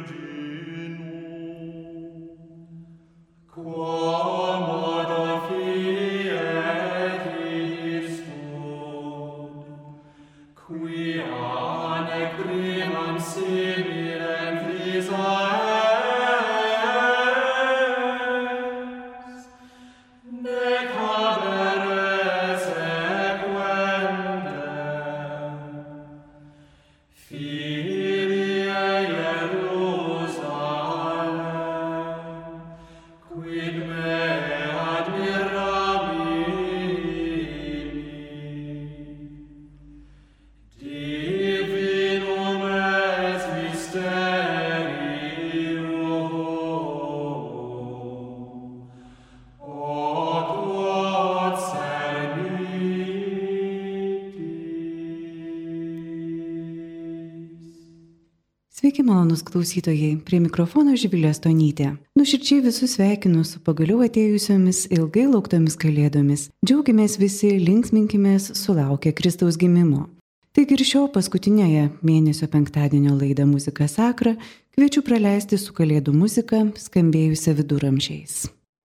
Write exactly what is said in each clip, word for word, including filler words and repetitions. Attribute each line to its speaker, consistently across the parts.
Speaker 1: Sveiki, malonus klausytojai, prie mikrofono Živilė Stonytė. Nuoširdžiai visus sveikinu su pagaliau atėjusiomis ilgai lauktomis kalėdomis. Džiaugiamės visi, linksminkimės, sulaukę Kristaus gimimo. Taigi ir šio paskutinėje mėnesio penktadienio laidą Muzika Sakra kviečiu praleisti su kalėdų muzika, skambėjusia viduramžiais.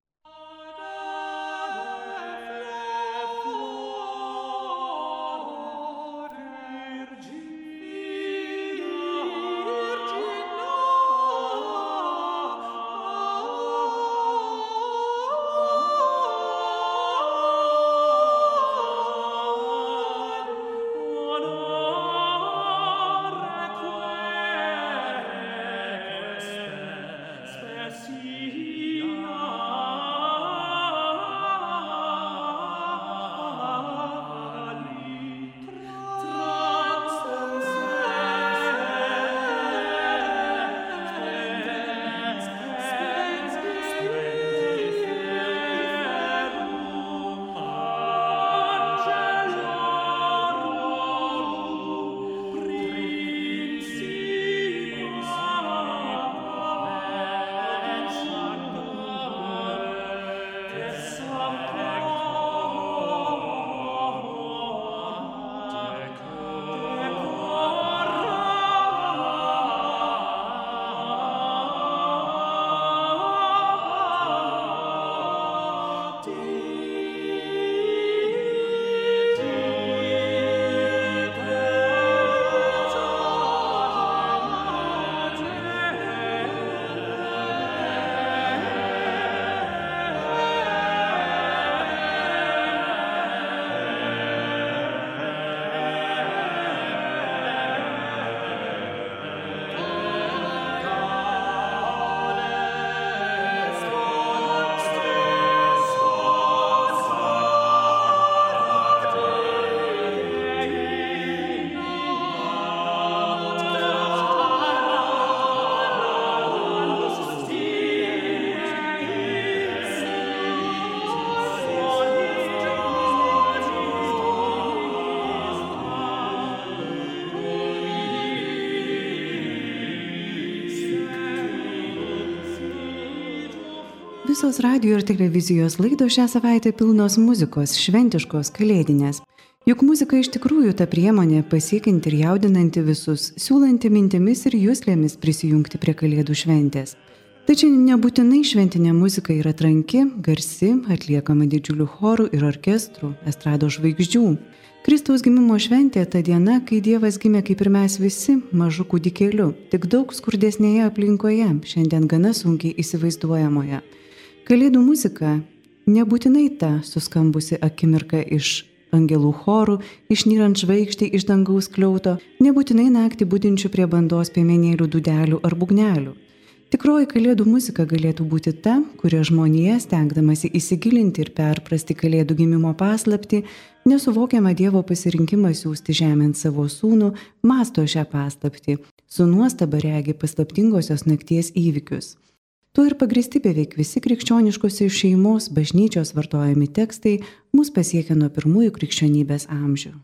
Speaker 1: Visos radio ir televizijos laidos šią savaitę pilnos muzikos, šventiškos, kalėdinės. Juk muzika iš tikrųjų ta priemonė pasiekianti ir jaudinanti visus, siūlanti mintimis ir juslėmis prisijungti prie kalėdų šventės. Tačiau nebūtinai šventinė muzika yra tranki, garsi, atliekama didžiulių chorų ir orkestrų, estrados žvaigždžių. Kristaus gimimo šventė ta diena, kai Dievas gimė kaip ir mes visi, mažu kūdikėliu, tik daug skurdesnėje aplinkoje, šiandien gana sunkiai įsivaizduojamoje. Kalėdų muzika nebūtinai ta suskambusi akimirka iš angelų chorų, išnyrant žvaigždį iš dangaus kliauto, nebūtinai naktį budinčių prie bandos piemenėlių dūdelių ar būgnelių. Tikroji kalėdų muzika galėtų būti ta, kuria žmonija, stengdamasi įsigilinti ir perprasti kalėdų gimimo paslaptį, nesuvokiamą Dievo pasirinkimą siųsti žemėn savo sūnų, mąsto šią paslaptį, su nuostaba regi paslaptingosios nakties įvykius. Tuo ir pagrįsti beveik visi krikščioniškosios šeimos bažnyčios vartojami tekstai mus pasiekia nuo pirmųjų krikščionybės amžių.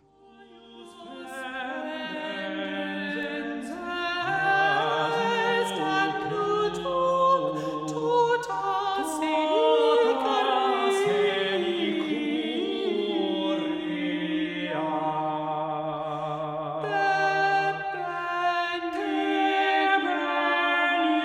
Speaker 2: Bene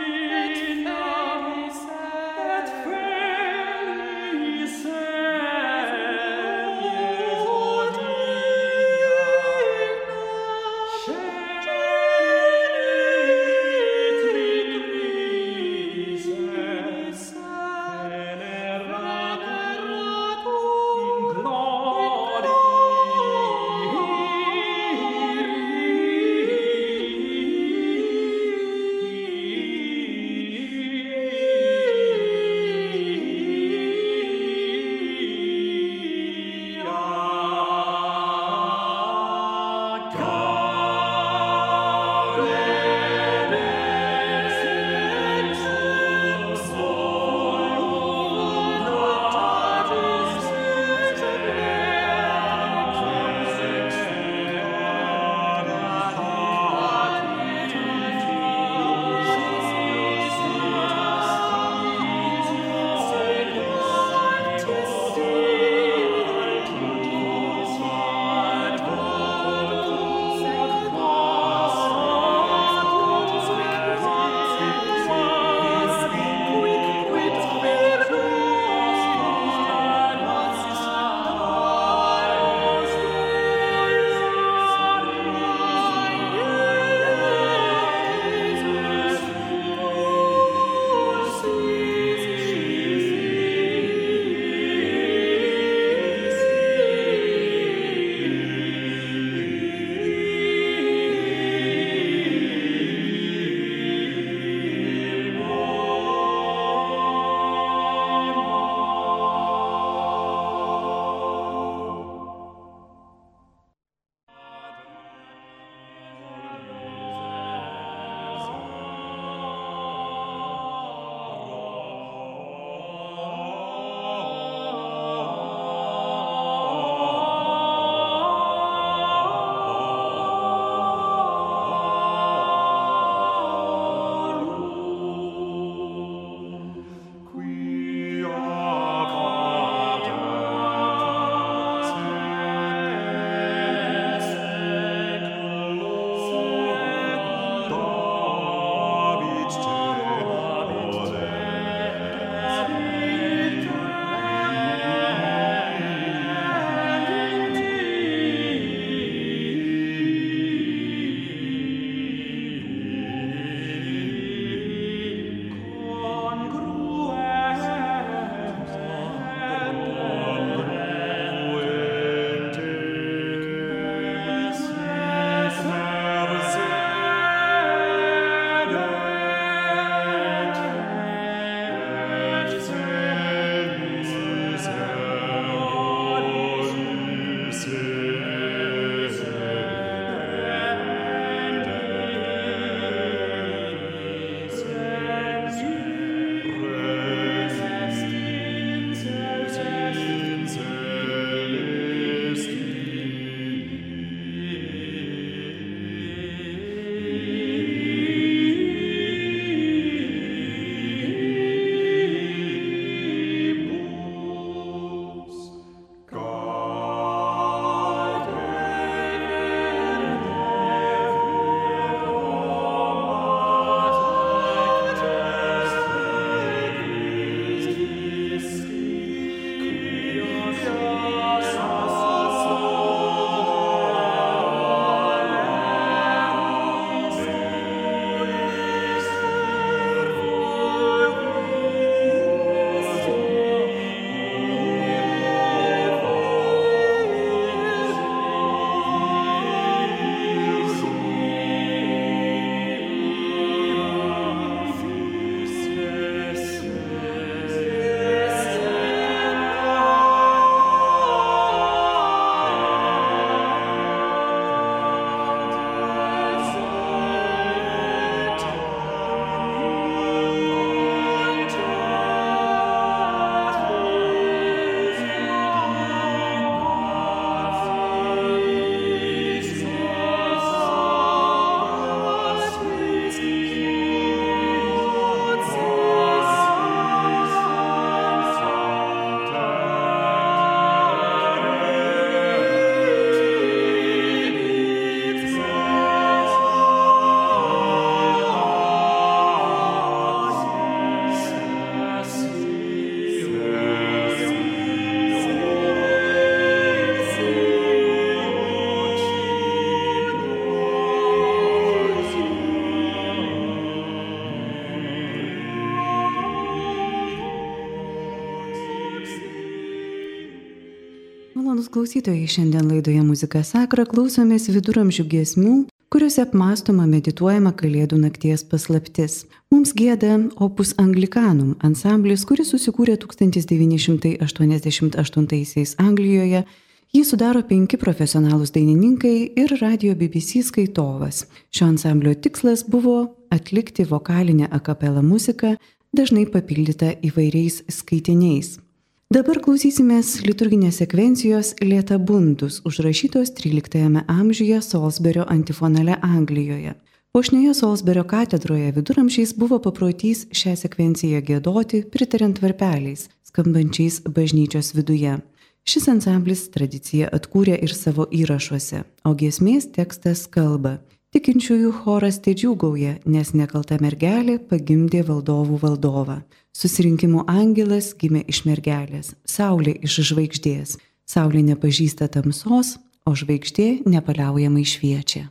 Speaker 1: Malonūs klausytojai, šiandien laidoje Muzika Sakra klausomės viduramžių giesmių, kuriuose apmąstoma medituojama Kalėdų nakties paslaptis. Mums gieda Opus Anglicanum ansamblis, kuris susikūrė tūkstantis devyni šimtai aštuoniasdešimt aštuntaisiais Anglijoje. Jį sudaro penki profesionalūs dainininkai ir radio B B C skaitovas. Šio ansamblio tikslas buvo atlikti vokalinę a cappella muziką, dažnai papildytą įvairiais skaitiniais. Dabar klausysimės liturginės sekvencijos Lietabundus, užrašytos tryliktajame amžiuje Salisburio antifonale Anglijoje. Puošnioje Salisburio katedroje viduramžiais buvo paprotys šią sekvenciją giedoti, pritariant varpeliais, skambančiais bažnyčios viduje. Šis ansamblis tradiciją atkūrė ir savo įrašuose, o giesmės tekstas kalba. Tikinčiųjų choras tedžiūgauja, nes nekalta mergelė pagimdė valdovų valdovą. Susirinkimų angelas gimė iš mergelės, saulė iš žvaigždės. Saulė nepažįsta tamsos, o žvaigždė nepaliaujamai šviečia.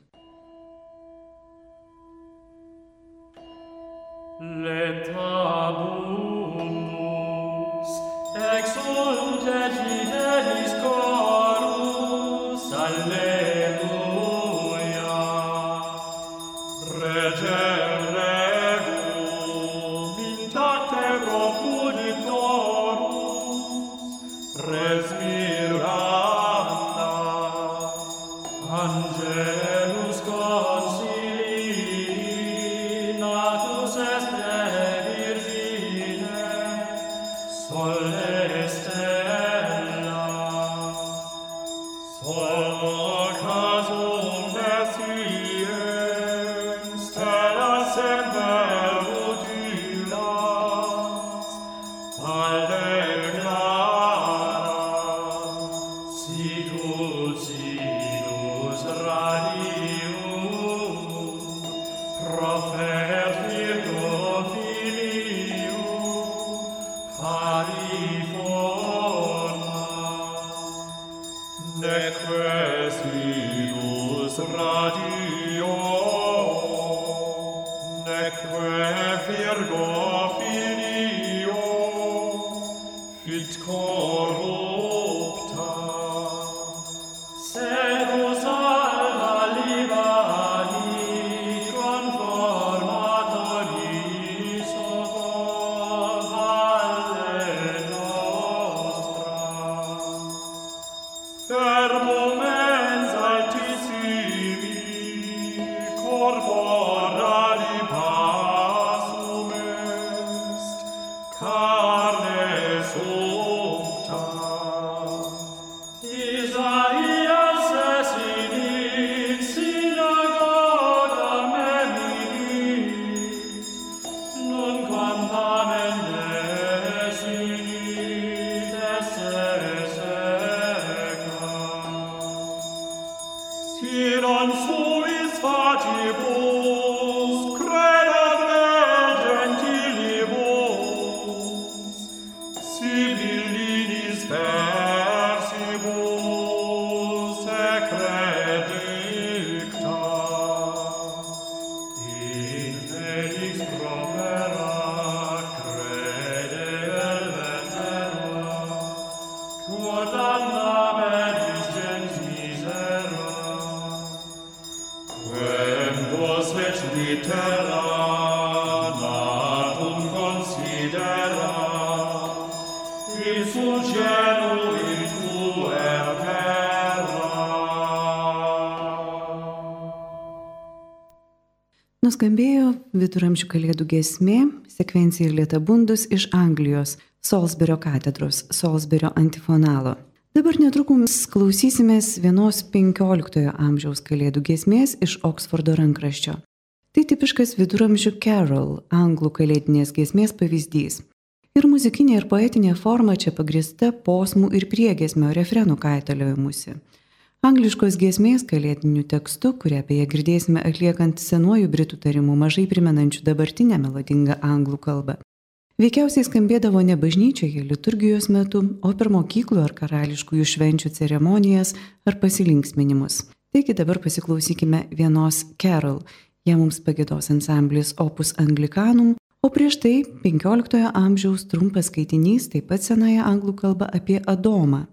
Speaker 1: Nuskambėjo viduramžių kalėdų giesmė, sekvencija Lietabundus iš Anglijos, Salisburio katedros, Salisburio antifonalo. Dabar netrukus klausysimės vienos penkioliktojo amžiaus kalėdų giesmės iš Oksfordo rankraščio. Tai tipiškas viduramžių carol, anglų kalėdinės giesmės pavyzdys. Ir muzikinė ir poetinė forma čia pagrįsta posmų ir priegiesmio refrenų kaitaliojimusi. Angliškos giesmės kalėdiniu tekstu, kurią apie ją girdėsime atliekant senuoju britų tarimu mažai primenančių dabartinę melodingą anglų kalbą. Veikiausiai skambėdavo ne bažnyčioje liturgijos metu, o per mokyklų ar karališkųjų švenčių ceremonijas ar pasilinksminimus. Taigi dabar pasiklausykime vienos carol. Ją mums pagiedos ansamblis Opus Anglicanum, o prieš tai penkioliktojo amžiaus trumpas skaitinys, taip pat senąją anglų kalbą apie Adomą.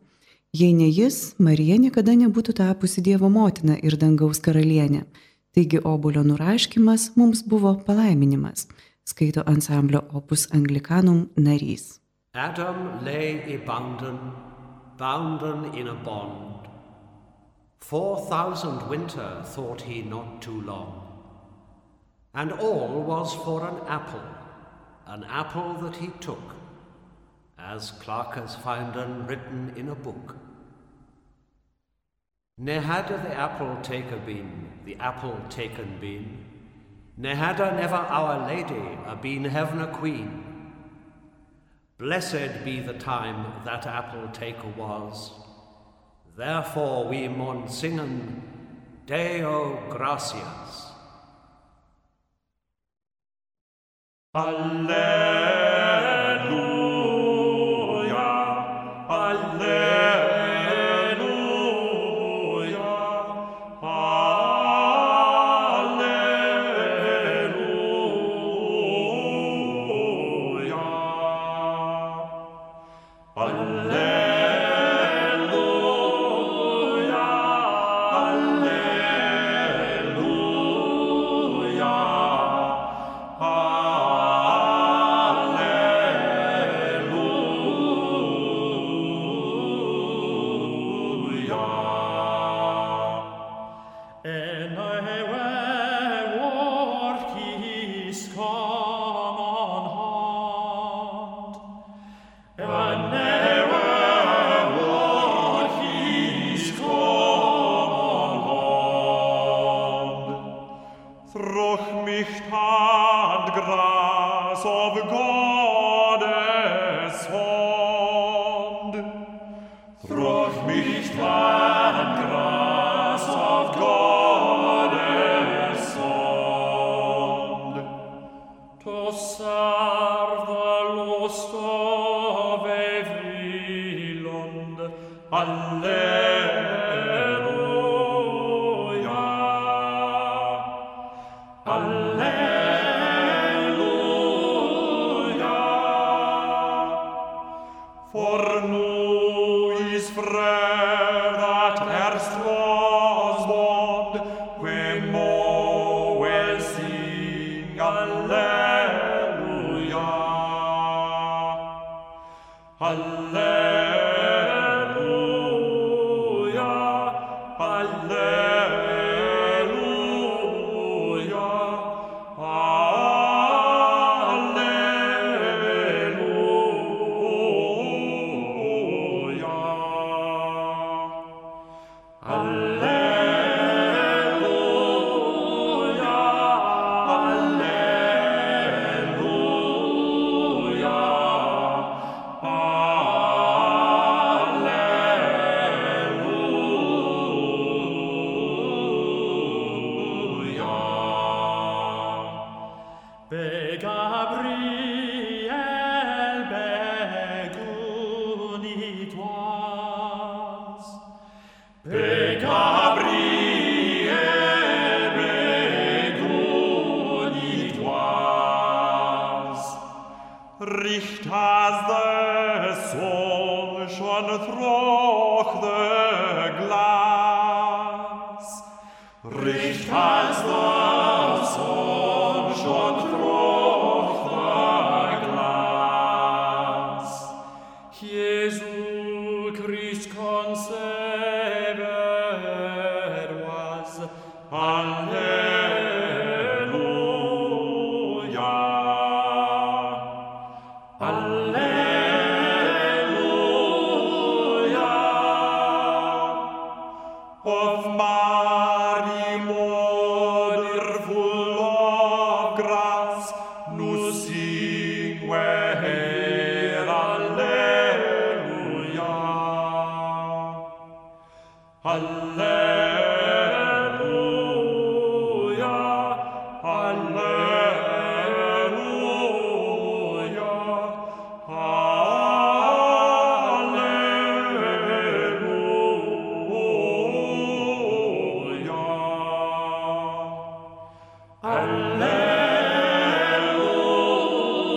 Speaker 1: Jei ne jis, Marija niekada nebūtų tapusi Dievo motina ir dangaus karalienė. Taigi obuolio nuraškymas mums buvo palaiminimas, skaito ansamblio Opus Anglicanum narys.
Speaker 2: Adam lay ebounden, bounden in a bond. Four thousand winter thought he not too long. And all was for an apple, an apple that he took, as Clark has founden written in a book. Ne hadde the apple taken been, the apple taken been, ne hadde never our Lady a been heaven a queen. Blessed be the time that apple taker was, therefore we maun singen Deo gratias. Alleluia, Alleluia, Alleluia, Alleluia.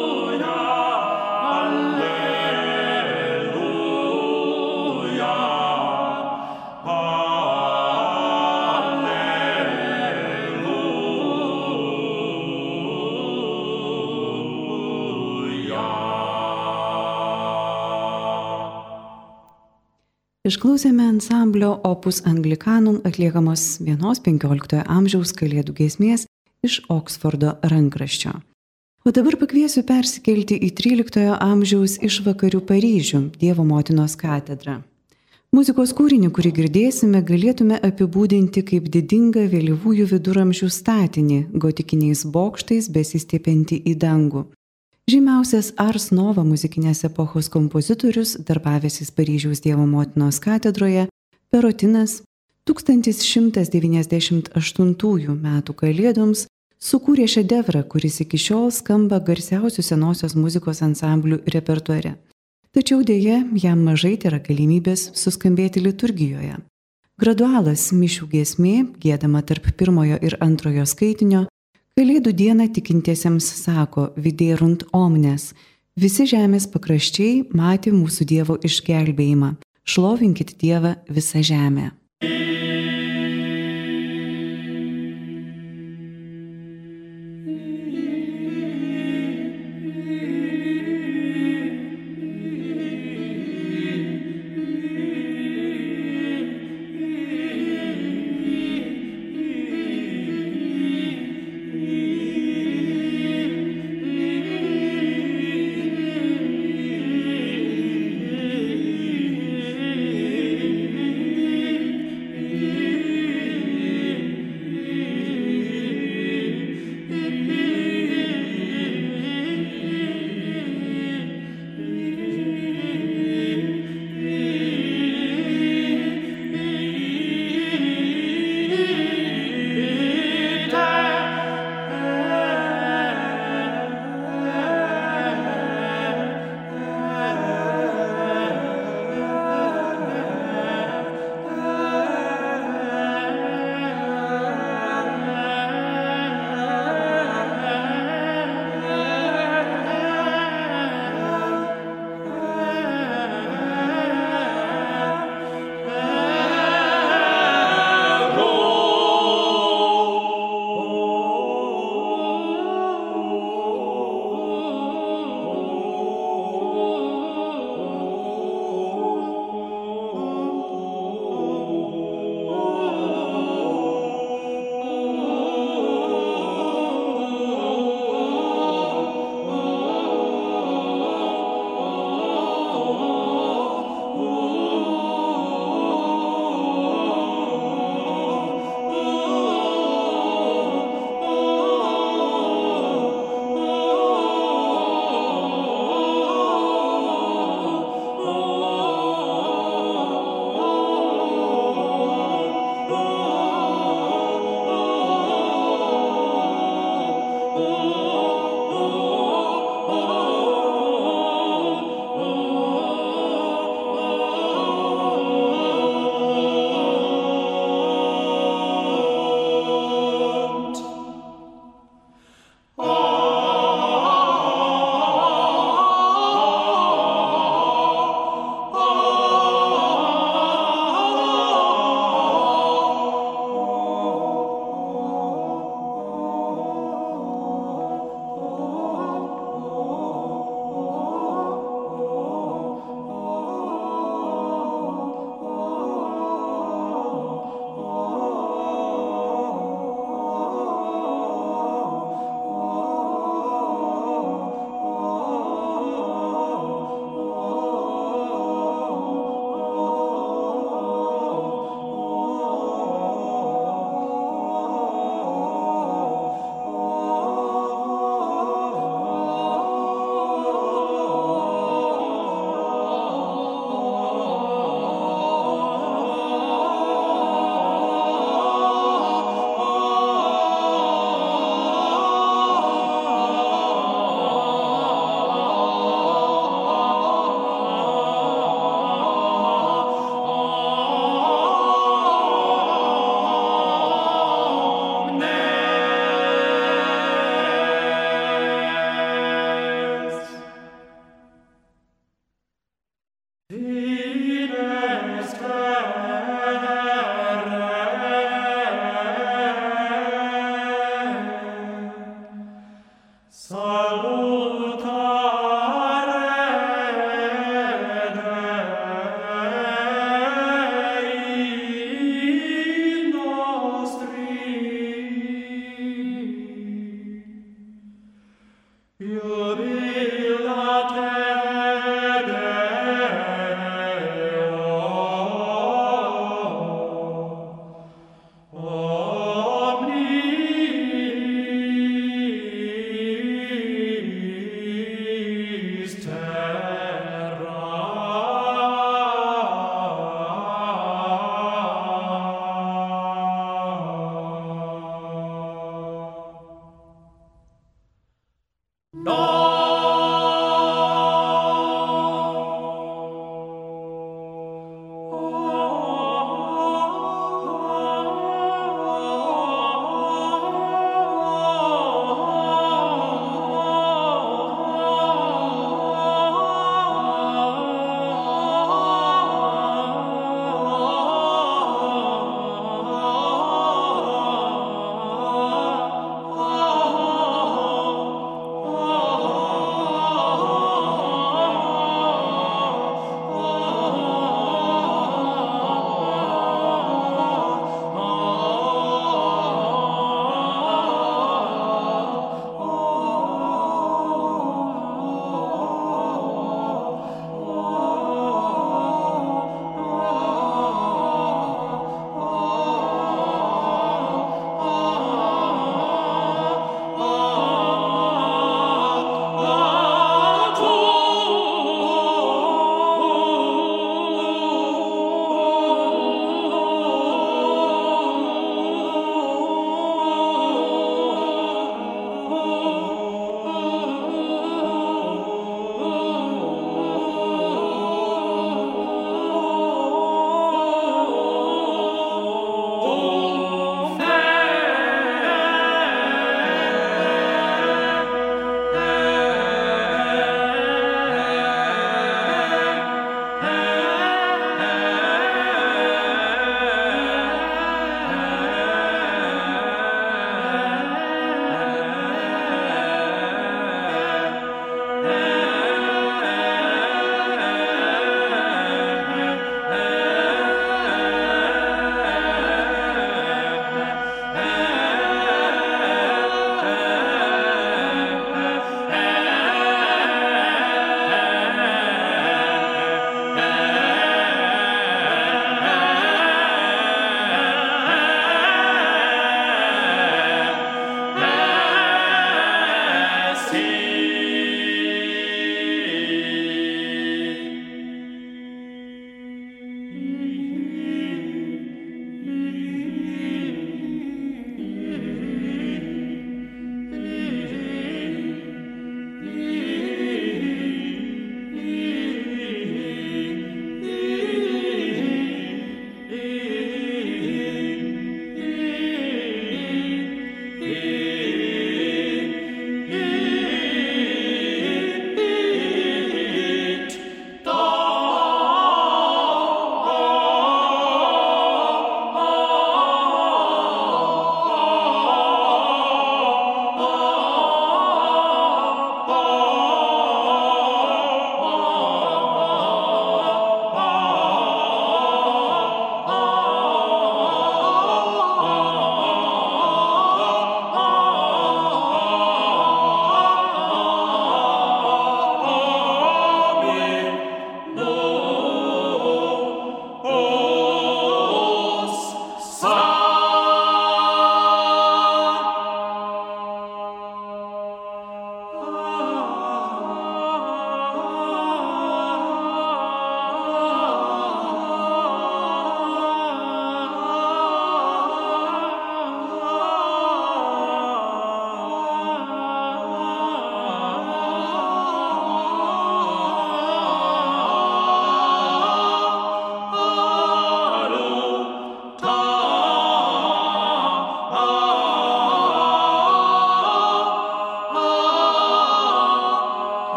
Speaker 3: Alleluia.
Speaker 1: Išklausėme ansamblio Opus Anglicanum atliekamos vienos penkioliktojo amžiaus kalėdų giesmės iš Oksfordo rankraščio. O dabar pakviesiu persikelti į tryliktojo amžiaus išvakarių Paryžių, Dievo motinos katedrą. Muzikos kūrinį, kurį girdėsime, galėtume apibūdinti kaip didingą vėlyvųjų viduramžių statinį, gotikiniais bokštais besistiepiantį į dangų. Žymiausias Ars Nova muzikinės epochos kompozitorius, darbavęsis Paryžiaus Dievo motinos katedroje, Perotinas, tūkstantis šimtas devyniasdešimt aštuntųjų metų kalėdoms sukūrė šedevrą, kuris iki šiol skamba garsiausių senosios muzikos ansamblių repertuare. Tačiau dėja, jam mažai tėra galimybės suskambėti liturgijoje. Gradualas mišių giesmė, giedama tarp pirmojo ir antrojo skaitinio, Kalėdų dieną tikintiesiems sako viderunt omnes, visi žemės pakraščiai matė mūsų Dievo išgelbėjimą, šlovinkit Dievą visą žemę.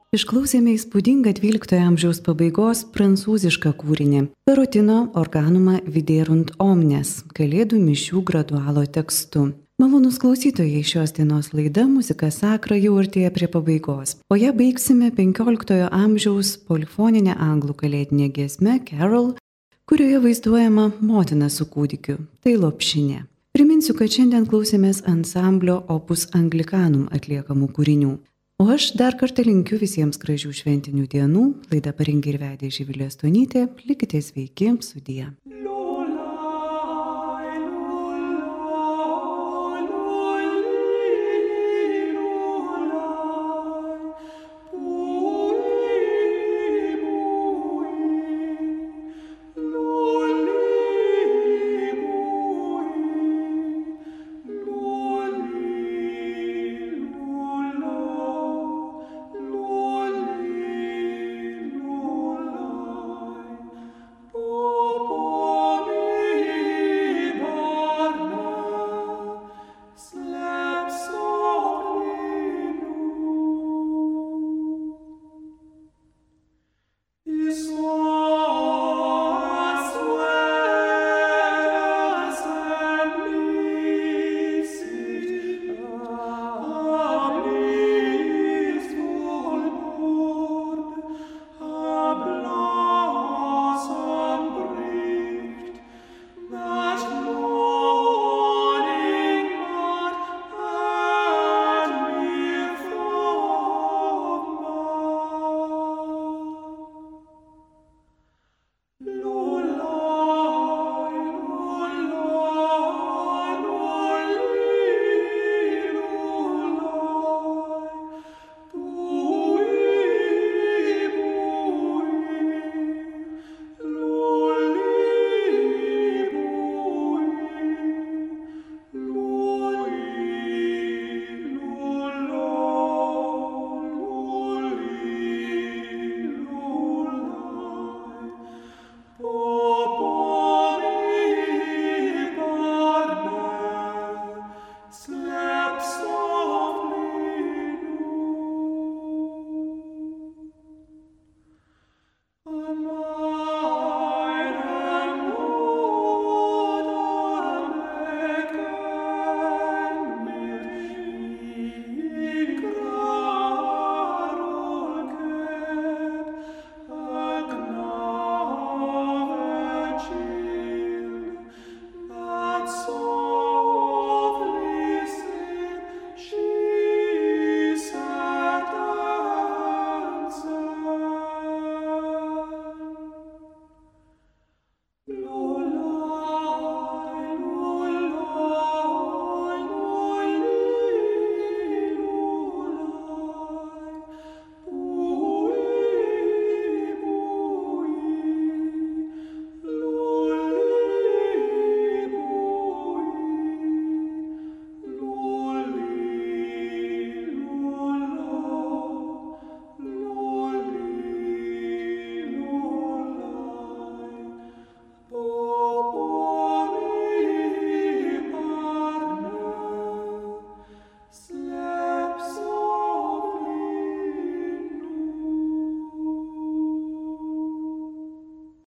Speaker 1: Išklausėme įspūdingą dvyliktojo amžiaus pabaigos prancūzišką kūrinį Perotino organumą Viderunt omnes, Kalėdų mišių gradualo tekstu. Malonūs klausytojai, šios dienos laida Muzika Sakra jau artėja prie pabaigos, o ją baigsime penkioliktojo amžiaus polifoninę anglų kalėdinę giesmę Carol, kurioje vaizduojama motina su kūdikiu, tai lopšinė. Priminsiu, kad šiandien klausėmės ansamblio Opus Anglicanum atliekamų kūrinių. O aš dar kartą linkiu visiems gražių šventinių dienų, laidą parengė ir vedė Živilė Stonytė, likite sveiki, sudie.